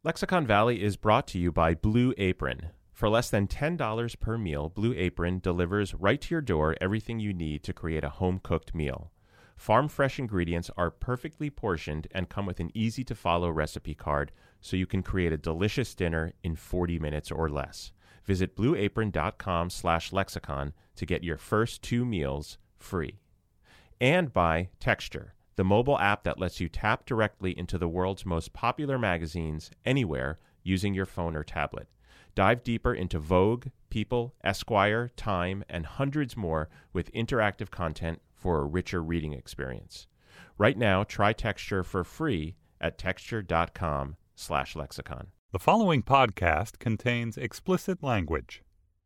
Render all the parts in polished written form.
Lexicon Valley is brought to you by Blue Apron. For less than $10 per meal, Blue Apron delivers right to your door everything you need to create a home-cooked meal. Farm-fresh ingredients are perfectly portioned and come with an easy-to-follow recipe card so you can create a delicious dinner in 40 minutes or less. Visit blueapron.com/lexicon to get your first 2 meals free. And by Texture, the mobile app that lets you tap directly into the world's most popular magazines anywhere using your phone or tablet. Dive deeper into Vogue, People, Esquire, Time, and hundreds more with interactive content for a richer reading experience. Right now, try Texture for free at texture.com/lexicon. The following podcast contains explicit language.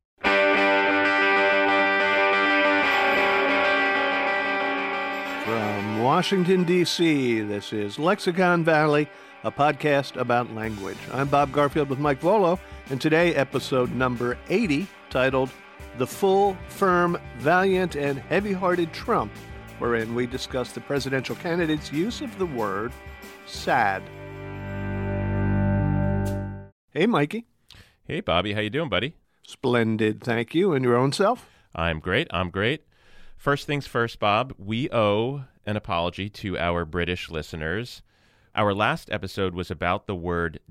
From Washington, D.C., this is Lexicon Valley, a podcast about language. I'm Bob Garfield with Mike Volo, and today, episode number 80, titled The Full, Firm, Valiant, and Heavy-Hearted Trump, wherein we discuss the presidential candidate's use of the word sad. Hey, Mikey. Hey, Bobby. How you doing, buddy? Splendid, thank you. And your own self? I'm great. First things first, Bob, we owe an apology to our British listeners. Our last episode was about the word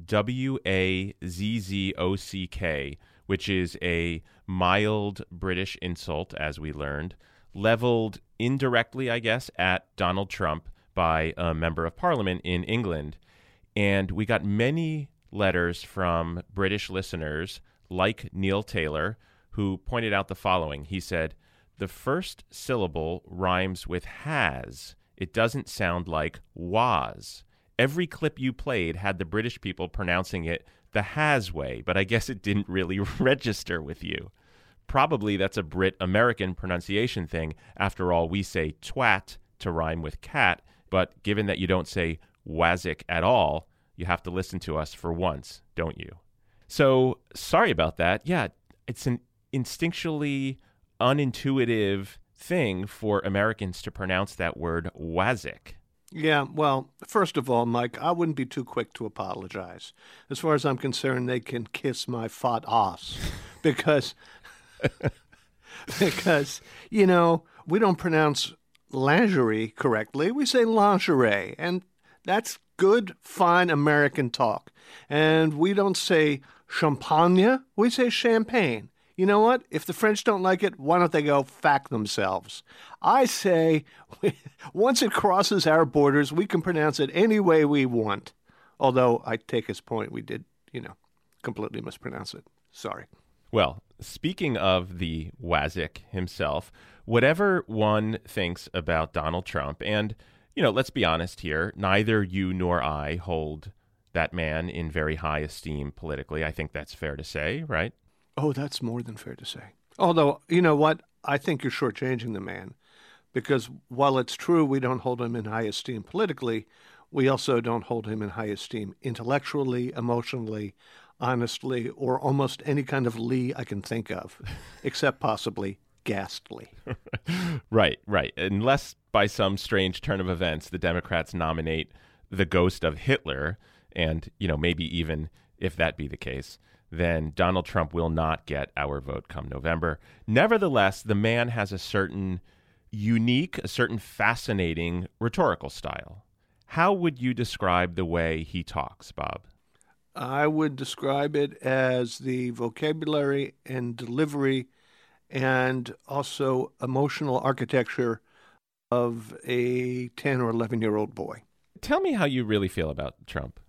W-A-Z-Z-O-C-K, which is a mild British insult, as we learned, leveled indirectly, I guess, at Donald Trump by a member of parliament in England. And we got many letters from British listeners, like Neil Taylor, who pointed out the following. He said, "The first syllable rhymes with has. It doesn't sound like was. Every clip you played had the British people pronouncing it the has way, but I guess it didn't really register with you. Probably that's a Brit-American pronunciation thing. After all, we say twat to rhyme with cat, but given that you don't say wazik at all, you have to listen to us for once, don't you?" So, sorry about that. Yeah, it's an instinctually unintuitive thing for Americans to pronounce that word wazik. Yeah, well, first of all, Mike, I wouldn't be too quick to apologize. As far as I'm concerned, they can kiss my fat ass because, you know, we don't pronounce lingerie correctly. We say lingerie, and that's good, fine American talk. And we don't say champagne, we say champagne. You know what? If the French don't like it, why don't they go fack themselves? I say, once it crosses our borders, we can pronounce it any way we want. Although, I take his point, we did, completely mispronounce it. Sorry. Well, speaking of the wazik himself, whatever one thinks about Donald Trump, and, let's be honest here, neither you nor I hold that man in very high esteem politically. I think that's fair to say, right? Oh, that's more than fair to say. Although, you know what? I think you're shortchanging the man. Because while it's true we don't hold him in high esteem politically, we also don't hold him in high esteem intellectually, emotionally, honestly, or almost any kind of Lee I can think of, except possibly ghastly. Right. Unless by some strange turn of events, the Democrats nominate the ghost of Hitler, and, maybe even if that be the case, then Donald Trump will not get our vote come November. Nevertheless, the man has a certain unique, a certain fascinating rhetorical style. How would you describe the way he talks, Bob? I would describe it as the vocabulary and delivery and also emotional architecture of a 10 or 11-year-old boy. Tell me how you really feel about Trump.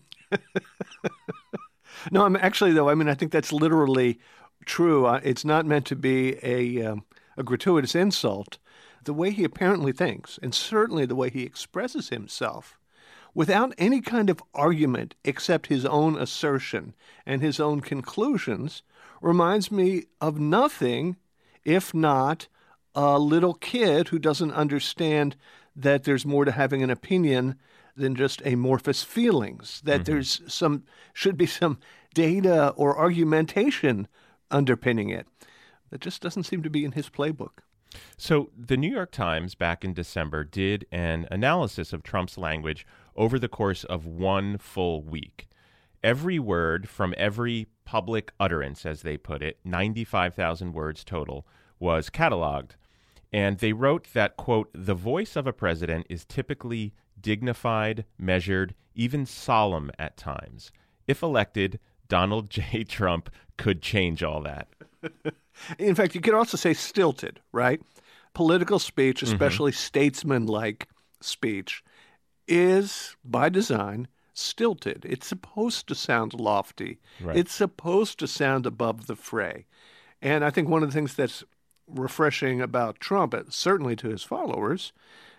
No, I think that's literally true. It's not meant to be a gratuitous insult. The way he apparently thinks, and certainly the way he expresses himself, without any kind of argument except his own assertion and his own conclusions, reminds me of nothing if not a little kid who doesn't understand that there's more to having an opinion than just amorphous feelings, that there's should be some data or argumentation underpinning it. That just doesn't seem to be in his playbook. So the New York Times back in December did an analysis of Trump's language over the course of one full week. every word from every public utterance, as they put it, 95,000 words total, was cataloged. And they wrote that, quote, "The voice of a president is typically dignified, measured, even solemn at times. If elected, Donald J. Trump could change all that." In fact, you could also say stilted, right? Political speech, especially statesman-like speech, is, by design, stilted. It's supposed to sound lofty. Right. It's supposed to sound above the fray. And I think one of the things that's refreshing about Trump, certainly to his followers,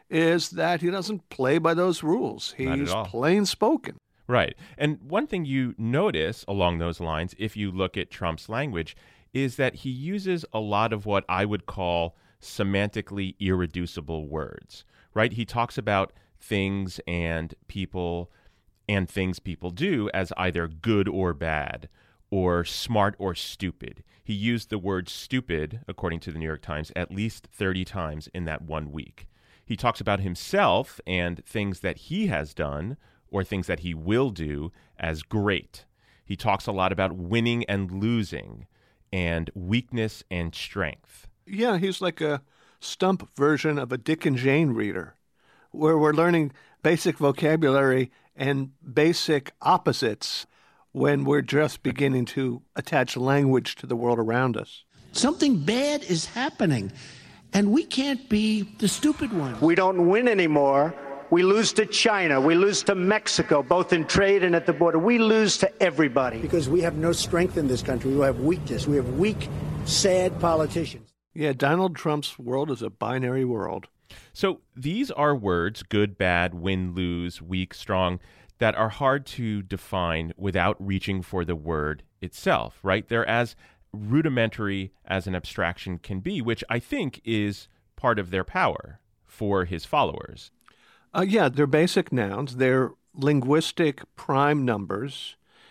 is that he doesn't play by those rules. Not at He's all. plain spoken. Right. And one thing you notice along those lines, if you look at Trump's language, is that he uses a lot of what I would call semantically irreducible words, right? He talks about things and people and things people do as either good or bad, or smart or stupid. He used the word stupid, according to the New York Times, at least 30 times in that 1 week. He talks about himself and things that he has done or things that he will do as great. He talks a lot about winning and losing and weakness and strength. Yeah, he's like a stump version of a Dick and Jane reader, where we're learning basic vocabulary and basic opposites when we're just beginning to attach language to the world around us. Something bad is happening, and we can't be the stupid ones. We don't win anymore. We lose to China. We lose to Mexico, both in trade and at the border. We lose to everybody. Because we have no strength in this country. We have weakness. We have weak, sad politicians. Yeah, Donald Trump's world is a binary world. So these are words, good, bad, win, lose, weak, strong, that are hard to define without reaching for the word itself, right? They're as rudimentary as an abstraction can be, which I think is part of their power for his followers. Yeah, they're basic nouns. They're linguistic prime numbers,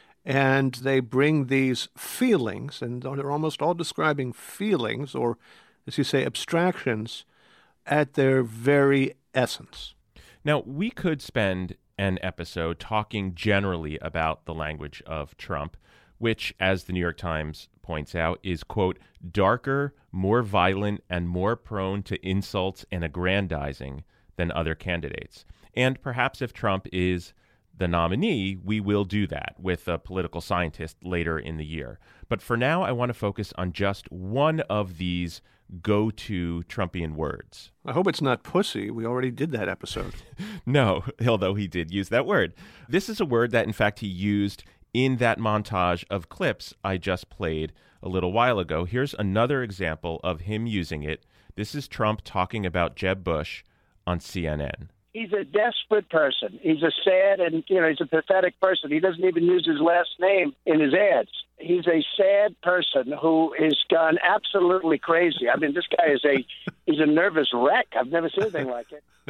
and they bring these feelings, and they're almost all describing feelings, or, as you say, abstractions, at their very essence. Now, we could spend an episode talking generally about the language of Trump, which, as the New York Times points out, is, quote, darker, more violent, and more prone to insults and aggrandizing than other candidates. And perhaps if Trump is the nominee, we will do that with a political scientist later in the year. But for now, I want to focus on just one of these go-to Trumpian words. I hope it's not pussy. We already did that episode. No, although he did use that word. This is a word that, in fact, he used in that montage of clips I just played a little while ago. Here's another example of him using it. This is Trump talking about Jeb Bush on CNN. He's a desperate person. He's a sad and, he's a pathetic person. He doesn't even use his last name in his ads. He's a sad person who has gone absolutely crazy. I mean, this guy he's a nervous wreck. I've never seen anything like it.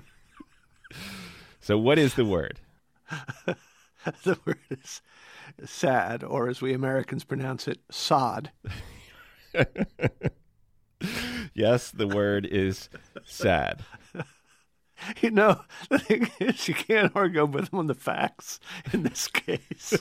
So what is the word? The word is sad, or as we Americans pronounce it, sod. Yes, the word is sad. The thing is, you can't argue with him on the facts in this case.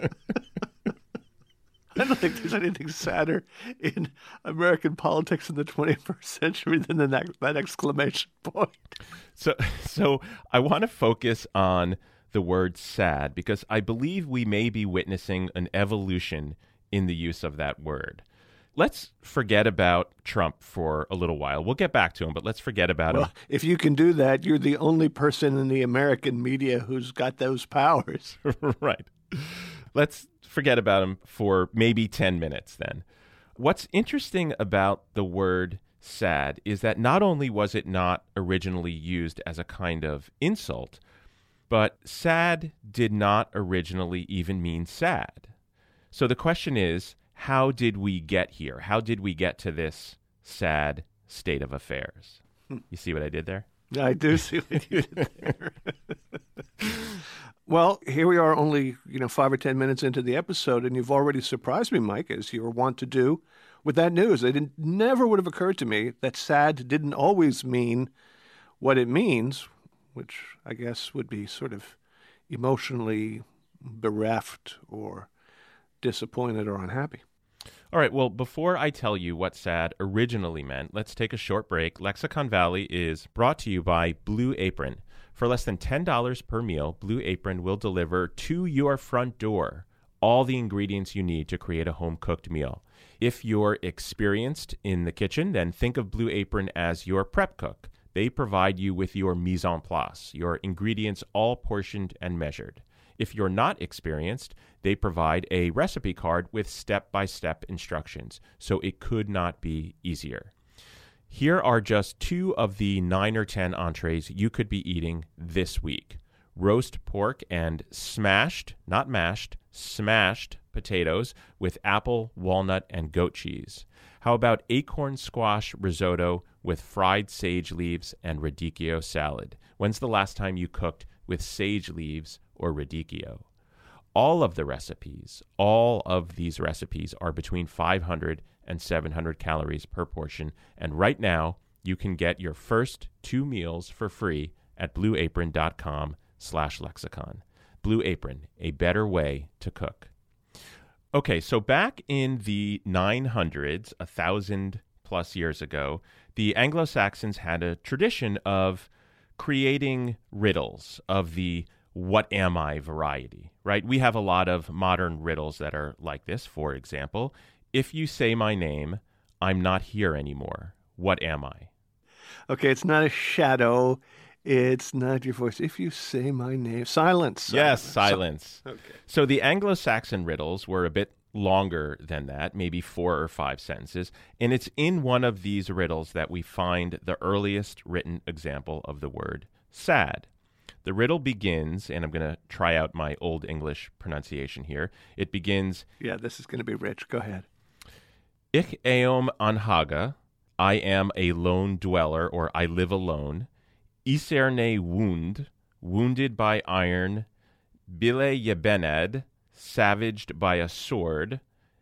I don't think there's anything sadder in American politics in the 21st century than that exclamation point. So I want to focus on the word sad because I believe we may be witnessing an evolution in the use of that word. Let's forget about Trump for a little while. We'll get back to him, but let's forget about him. If you can do that, you're the only person in the American media who's got those powers. Right. Let's forget about him for maybe 10 minutes then. What's interesting about the word sad is that not only was it not originally used as a kind of insult, but sad did not originally even mean sad. So the question is, how did we get here? How did we get to this sad state of affairs? You see what I did there? I do see what you did there. Well, here we are only, 5 or 10 minutes into the episode, and you've already surprised me, Mike, as you were wont to do with that news. It never would have occurred to me that sad didn't always mean what it means, which I guess would be sort of emotionally bereft or disappointed or unhappy. All right, well, before I tell you what sad originally meant, let's take a short break. Lexicon Valley is brought to you by Blue Apron. For less than $10 per meal, Blue Apron will deliver to your front door all the ingredients you need to create a home-cooked meal. If you're experienced in the kitchen, then think of Blue Apron as your prep cook. They provide you with your mise en place, your ingredients all portioned and measured. If you're not experienced, they provide a recipe card with step-by-step instructions, so it could not be easier. Here are just 2 of the 9 or 10 entrees you could be eating this week. Roast pork and smashed, not mashed, smashed potatoes with apple, walnut, and goat cheese. How about acorn squash risotto with fried sage leaves and radicchio salad? When's the last time you cooked with sage leaves or radicchio? All of these recipes are between 500 and 700 calories per portion, and right now you can get your first 2 meals for free at blueapron.com/lexicon. Blue Apron, a better way to cook. Okay, so back in the 900s, 1,000 plus years ago, the Anglo-Saxons had a tradition of creating riddles of the what am I variety, right? We have a lot of modern riddles that are like this. For example, if you say my name, I'm not here anymore. What am I? Okay, it's not a shadow. It's not your voice. If you say my name, silence. Yes, silence. Okay. So the Anglo-Saxon riddles were a bit longer than that, maybe 4 or 5 sentences. And it's in one of these riddles that we find the earliest written example of the word sad. The riddle begins, and I'm going to try out my Old English pronunciation here. It begins, Yeah, this is going to be rich. Go ahead. Ich eum an Haga, I am a lone dweller, or I live alone. Iserne wound, wounded by iron. Bile yebened, savaged by a sword.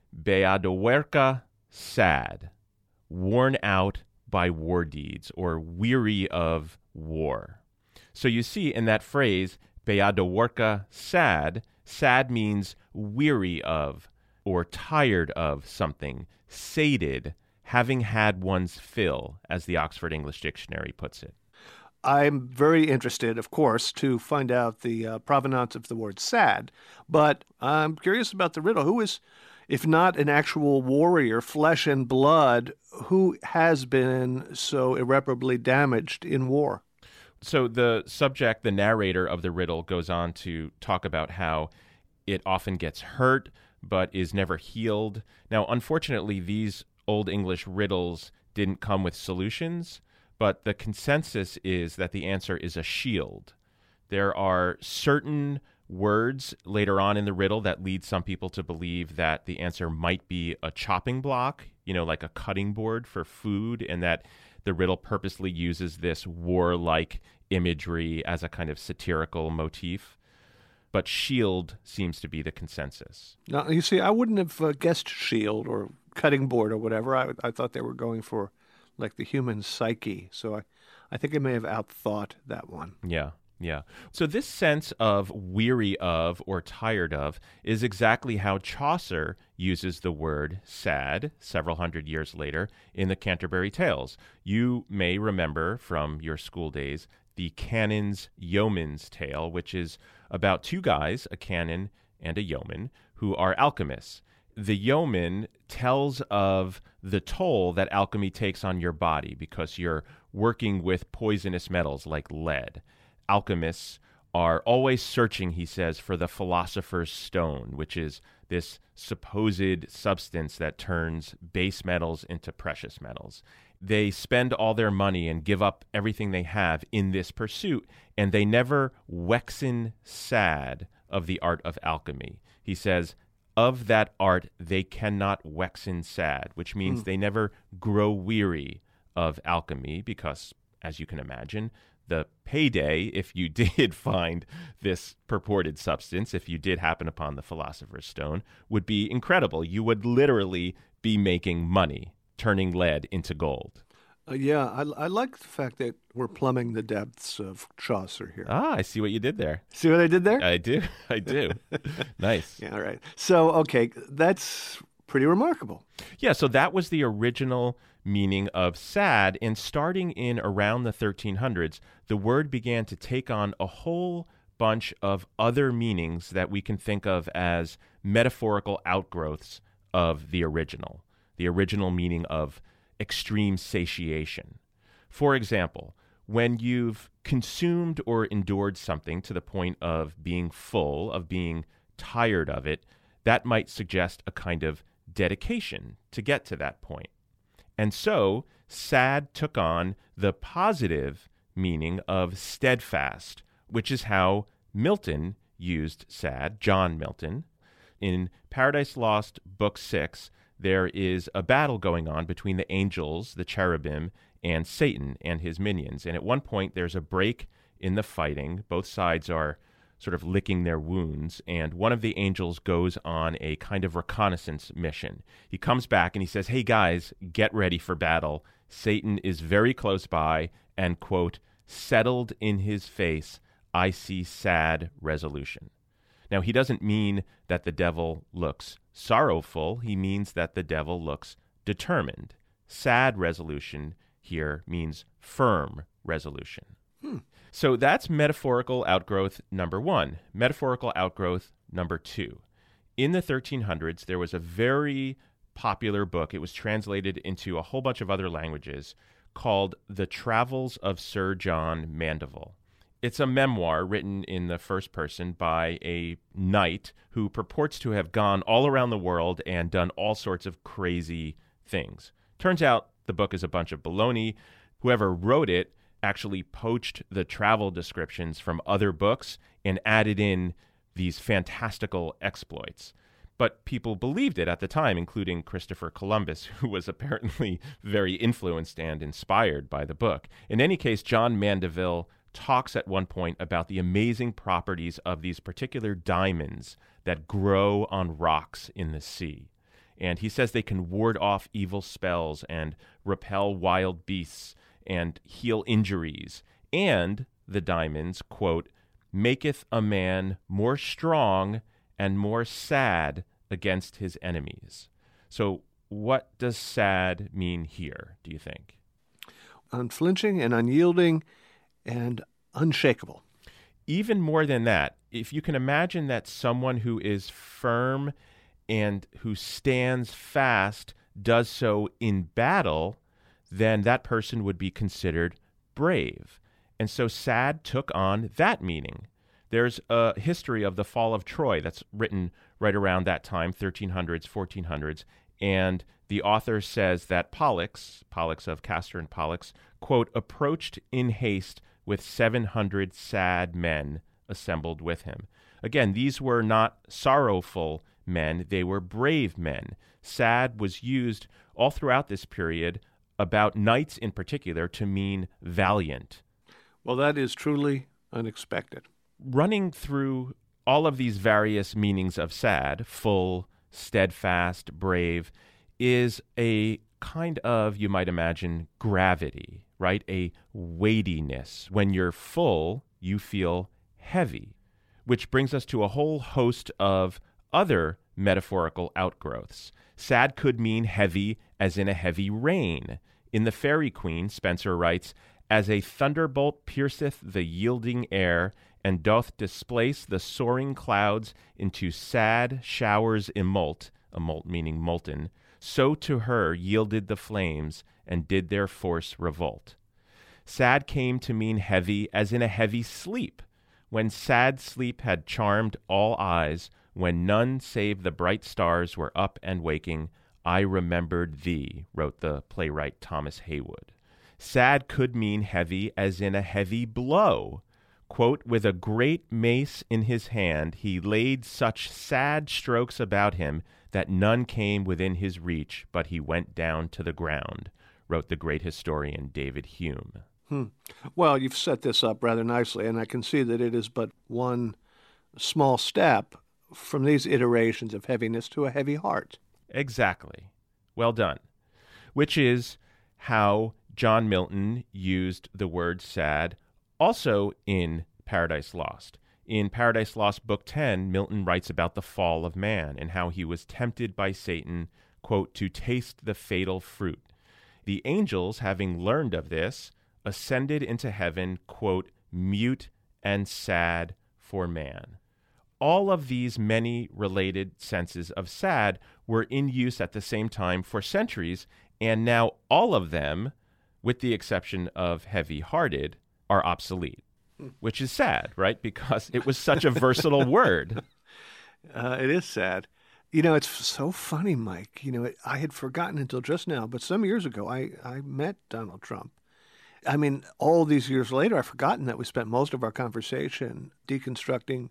Beadowerka, sad, worn out by war deeds, or weary of war. So you see in that phrase, beadowerka, sad, sad means weary of or tired of something, sated, having had one's fill, as the Oxford English Dictionary puts it. I'm very interested, of course, to find out the provenance of the word sad, but I'm curious about the riddle. Who is, if not an actual warrior, flesh and blood, who has been so irreparably damaged in war? So the subject, the narrator of the riddle, goes on to talk about how it often gets hurt but is never healed. Now, unfortunately, these Old English riddles didn't come with solutions, but the consensus is that the answer is a shield. There are certain words later on in the riddle that lead some people to believe that the answer might be a chopping block, like a cutting board for food, and that the riddle purposely uses this warlike imagery as a kind of satirical motif. But shield seems to be the consensus. Now, you see, I wouldn't have guessed shield or cutting board or whatever. I thought they were going for like the human psyche. So I think I may have outthought that one. Yeah. So this sense of weary of or tired of is exactly how Chaucer uses the word sad several hundred years later in the Canterbury Tales. You may remember from your school days the Canon's Yeoman's Tale, which is about 2 guys, a canon and a yeoman, who are alchemists. The yeoman tells of the toll that alchemy takes on your body because you're working with poisonous metals like lead. Alchemists are always searching, he says, for the philosopher's stone, which is this supposed substance that turns base metals into precious metals. They spend all their money and give up everything they have in this pursuit, and they never waxen sad of the art of alchemy. He says, of that art they cannot waxen sad, which means they never grow weary of alchemy because, as you can imagine, the payday, if you did find this purported substance, if you did happen upon the philosopher's stone, would be incredible. You would literally be making money, turning lead into gold. Yeah, I like the fact that we're plumbing the depths of Chaucer here. Ah, I see what you did there. See what I did there? I do. I do. Nice. Yeah, all right. So, okay, that's pretty remarkable. Yeah, so that was the original meaning of sad. And starting in around the 1300s, the word began to take on a whole bunch of other meanings that we can think of as metaphorical outgrowths of the original meaning of extreme satiation. For example, when you've consumed or endured something to the point of being full, of being tired of it, that might suggest a kind of dedication to get to that point. And so, sad took on the positive meaning of steadfast, which is how Milton used sad, John Milton. In Paradise Lost, Book 6, there is a battle going on between the angels, the cherubim, and Satan and his minions. And at one point, there's a break in the fighting. Both sides are sort of licking their wounds, and one of the angels goes on a kind of reconnaissance mission. He comes back and he says, "Hey guys, get ready for battle. Satan is very close by, and, quote, settled in his face, I see sad resolution." Now, he doesn't mean that the devil looks sorrowful. He means that the devil looks determined. Sad resolution here means firm resolution. So that's metaphorical outgrowth number one. Metaphorical outgrowth number two. In the 1300s, there was a very popular book. It was translated into a whole bunch of other languages called The Travels of Sir John Mandeville. It's a memoir written in the first person by a knight who purports to have gone all around the world and done all sorts of crazy things. Turns out the book is a bunch of baloney. Whoever wrote it actually poached the travel descriptions from other books and added in these fantastical exploits. But people believed it at the time, including Christopher Columbus, who was apparently very influenced and inspired by the book. In any case, John Mandeville talks at one point about the amazing properties of these particular diamonds that grow on rocks in the sea. And he says they can ward off evil spells and repel wild beasts and heal injuries. And the diamonds, quote, maketh a man more strong and more sad against his enemies. So what does sad mean here, do you think? Unflinching and unyielding and unshakable. Even more than that, if you can imagine that someone who is firm and who stands fast does so in battle, then that person would be considered brave. And so sad took on that meaning. There's a history of the fall of Troy that's written right around that time, 1300s, 1400s, and the author says that Pollux of Castor and Pollux, quote, approached in haste with 700 sad men assembled with him. Again, these were not sorrowful men, they were brave men. Sad was used all throughout this period, about knights in particular, to mean valiant. Well, that is truly unexpected. Running through all of these various meanings of sad, full, steadfast, brave, is a kind of, you might imagine, gravity, right? A weightiness. When you're full, you feel heavy, which brings us to a whole host of other metaphorical outgrowths. Sad could mean heavy, as in a heavy rain. In The Faerie Queene, Spenser writes, as a thunderbolt pierceth the yielding air, and doth displace the soaring clouds into sad showers immolt meaning molten, so to her yielded the flames, and did their force revolt. Sad came to mean heavy, as in a heavy sleep, when sad sleep had charmed all eyes, when none save the bright stars were up and waking, I remembered thee, wrote the playwright Thomas Heywood. Sad could mean heavy, as in a heavy blow. Quote, with a great mace in his hand, he laid such sad strokes about him that none came within his reach, but he went down to the ground, wrote the great historian David Hume. Well, you've set this up rather nicely, and I can see that it is but one small step from these iterations of heaviness to a heavy heart. Exactly. Well done. Which is how John Milton used the word sad also in Paradise Lost. In Paradise Lost, Book 10, Milton writes about the fall of man and how he was tempted by Satan, quote, to taste the fatal fruit. The angels, having learned of this, ascended into heaven, quote, mute and sad for man. All of these many related senses of sad were in use at the same time for centuries, and now all of them, with the exception of heavy-hearted, are obsolete, which is sad, right? Because it was such a versatile word. It is sad. You know, it's so funny, Mike. You know, I had forgotten until just now, but some years ago, I met Donald Trump. I mean, all these years later, I've forgotten that we spent most of our conversation deconstructing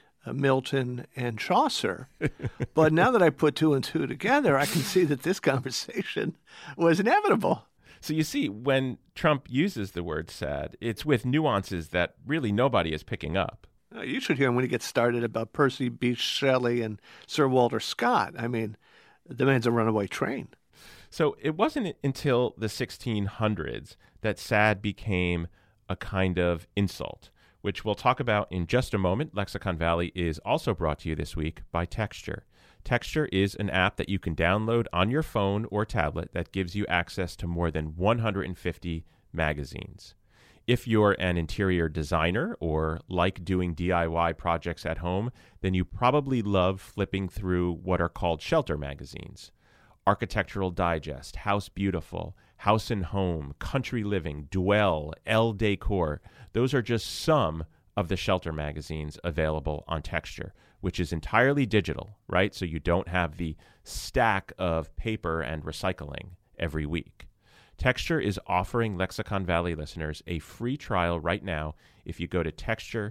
Milton and Chaucer. But now that I put two and two together, I can see that this conversation was inevitable. So you see, when Trump uses the word sad, it's with nuances that really nobody is picking up. You should hear him when he gets started about Percy Bysshe Shelley and Sir Walter Scott. I mean, the man's a runaway train. So it wasn't until the 1600s that sad became a kind of insult, which we'll talk about in just a moment. Lexicon Valley is also brought to you this week by Texture. Texture is an app that you can download on your phone or tablet that gives you access to more than 150 magazines. If you're an interior designer or like doing DIY projects at home, then you probably love flipping through what are called shelter magazines. Architectural Digest, House Beautiful, House and Home, Country Living, Dwell, Elle Decor. Those are just some of the shelter magazines available on Texture, which is entirely digital, right? So you don't have the stack of paper and recycling every week. Texture is offering Lexicon Valley listeners a free trial right now if you go to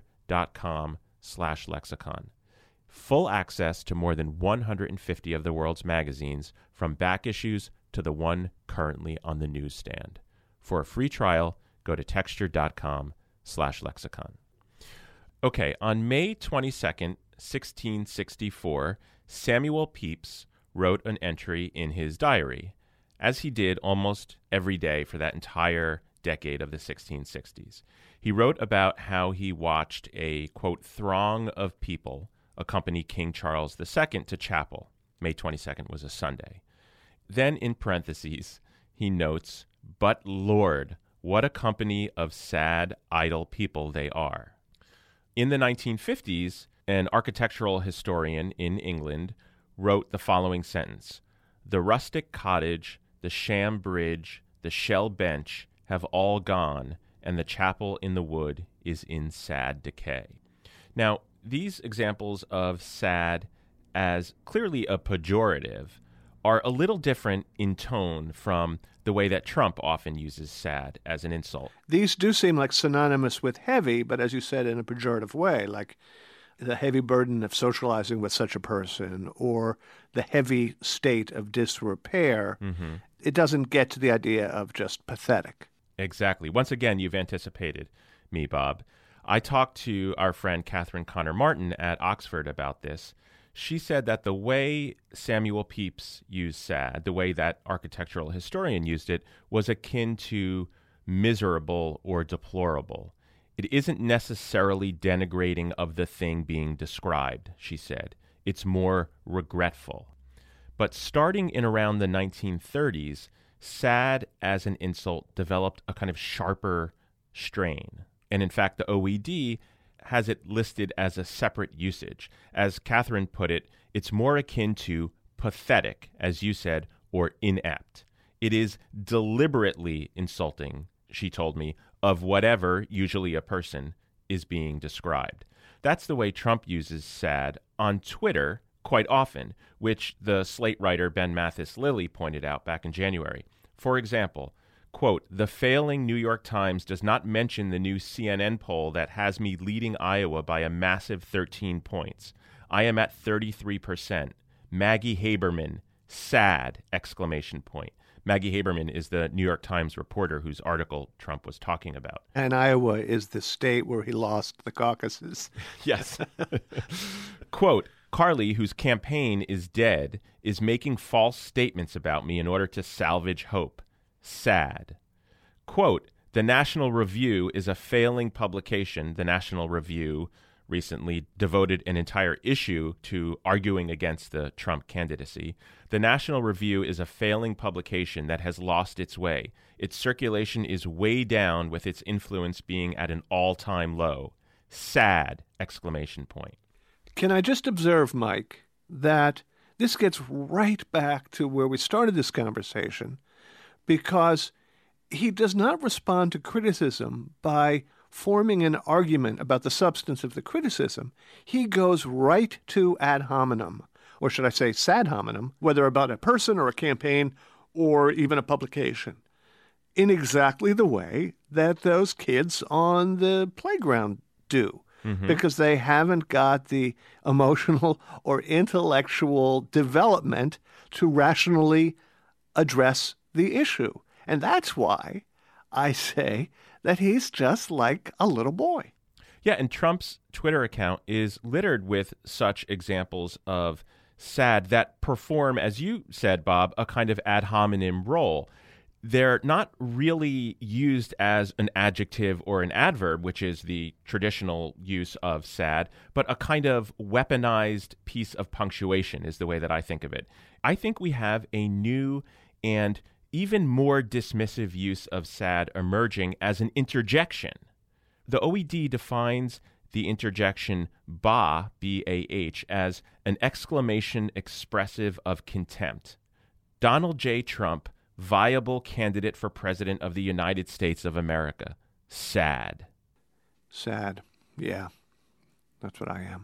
texture.com/lexicon. Full access to more than 150 of the world's magazines, from back issues to the one currently on the newsstand. For a free trial, go to texture.com/lexicon. Okay, on May 22nd, 1664, Samuel Pepys wrote an entry in his diary, as he did almost every day for that entire decade of the 1660s. He wrote about how he watched a, quote, throng of people accompany King Charles II to chapel. May 22nd was a Sunday. Then, in parentheses, he notes, "But Lord, what a company of sad, idle people they are." In the 1950s, an architectural historian in England wrote the following sentence: "The rustic cottage, the sham bridge, the shell bench have all gone, and the chapel in the wood is in sad decay." Now, these examples of sad as clearly a pejorative are a little different in tone from the way that Trump often uses sad as an insult. These do seem like synonymous with heavy, but as you said, in a pejorative way, like the heavy burden of socializing with such a person or the heavy state of disrepair. Mm-hmm. It doesn't get to the idea of just pathetic. Exactly. Once again, you've anticipated me, Bob. I talked to our friend Catherine Connor Martin at Oxford about this. She said that the way Samuel Pepys used sad, the way that architectural historian used it, was akin to miserable or deplorable. It isn't necessarily denigrating of the thing being described, she said. It's more regretful. But starting in around the 1930s, sad as an insult developed a kind of sharper strain. And in fact, the OED has it listed as a separate usage. As Catherine put it, it's more akin to pathetic, as you said, or inept. It is deliberately insulting, she told me, of whatever, usually a person, is being described. That's the way Trump uses sad on Twitter quite often, which the Slate writer Ben Mathis-Lilly pointed out back in January. For example, quote, "The failing New York Times does not mention the new CNN poll that has me leading Iowa by a massive 13 points. I am at 33%. Maggie Haberman, sad, exclamation point." Maggie Haberman is the New York Times reporter whose article Trump was talking about. And Iowa is the state where he lost the caucuses. Yes. Quote, "Carly, whose campaign is dead, is making false statements about me in order to salvage hope. Sad." quote, "The National Review is a failing publication." The National Review recently devoted an entire issue to arguing against the Trump candidacy. "The National Review is a failing publication that has lost its way. Its circulation is way down, with its influence being at an all-time low. Sad!" Exclamation point. Can I just observe, Mike, that this gets right back to where we started this conversation, because he does not respond to criticism by forming an argument about the substance of the criticism. He goes right to ad hominem, or should I say sad hominem, whether about a person or a campaign or even a publication, in exactly the way that those kids on the playground do, because they haven't got the emotional or intellectual development to rationally address the issue. And that's why I say that he's just like a little boy. Yeah, and Trump's Twitter account is littered with such examples of sad that perform, as you said, Bob, a kind of ad hominem role. They're not really used as an adjective or an adverb, which is the traditional use of sad, but a kind of weaponized piece of punctuation is the way that I think of it. I think we have a new and even more dismissive use of sad emerging as an interjection. The OED defines the interjection bah, B-A-H, as an exclamation expressive of contempt. Donald J. Trump, viable candidate for president of the United States of America. Sad. Sad. Yeah, that's what I am.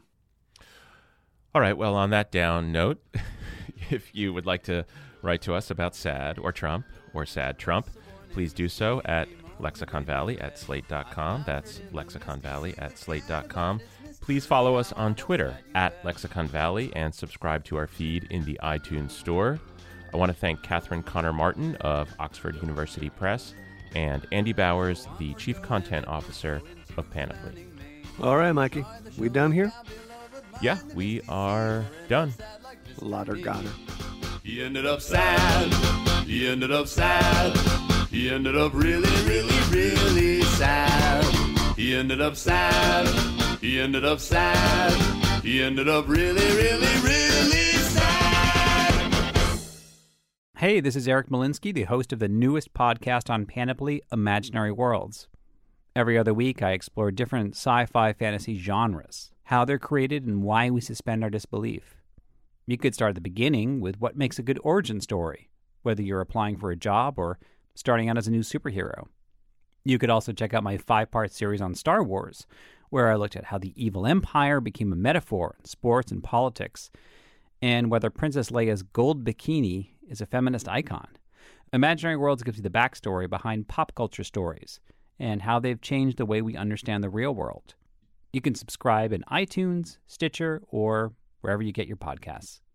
All right, well, on that down note, if you would like to write to us about sad or Trump or sad Trump, please do so at lexiconvalley@slate.com. That's lexiconvalley@slate.com. Please follow us on Twitter @lexiconvalley and subscribe to our feed in the iTunes store. I want to thank Catherine Connor Martin of Oxford University Press and Andy Bowers, the Chief Content Officer of Panoply. All right, Mikey, we done here? Yeah, we are done. Lotter Gotter. He ended up sad. He ended up sad. He ended up really, really, really sad. He ended up sad. He ended up sad. He ended up really, really, really sad. Hey, this is Eric Malinsky, the host of the newest podcast on Panoply, Imaginary Worlds. Every other week, I explore different sci-fi fantasy genres, how they're created, and why we suspend our disbelief. You could start at the beginning with what makes a good origin story, whether you're applying for a job or starting out as a new superhero. You could also check out my 5-part series on Star Wars, where I looked at how the evil empire became a metaphor in sports and politics, and whether Princess Leia's gold bikini is a feminist icon. Imaginary Worlds gives you the backstory behind pop culture stories and how they've changed the way we understand the real world. You can subscribe in iTunes, Stitcher, or wherever you get your podcasts.